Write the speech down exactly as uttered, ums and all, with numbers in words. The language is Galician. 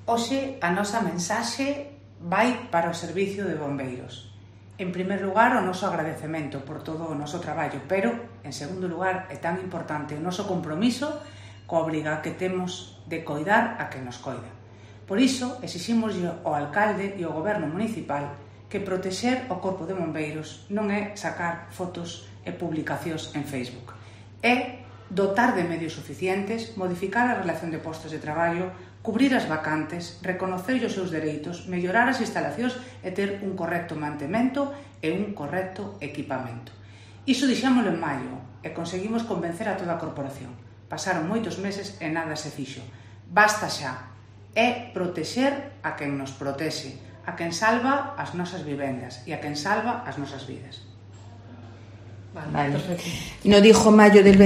Hoxe a nosa mensaxe vai para o Servicio de Bombeiros. En primer lugar, o noso agradecemento por todo o noso traballo, pero, en segundo lugar, é tan importante o noso compromiso coa obriga que temos de coidar a quen nos coida. Por iso, exiximos ao alcalde e ao goberno municipal que protexer o corpo de bombeiros non é sacar fotos e publicacións en Facebook. É dotar de medios suficientes, modificar a relación de postos de traballo, cubrir as vacantes, reconocer os seus dereitos, mellorar as instalacións e ter un correcto mantemento e un correcto equipamento. Iso dixámoslo en maio e conseguimos convencer a toda a corporación. Pasaron moitos meses e nada se fixo. Basta xa. É protexer a quen nos protexe, a quen salva as nosas vivendas e a quen salva as nosas vidas. Vale. No dijo mayo del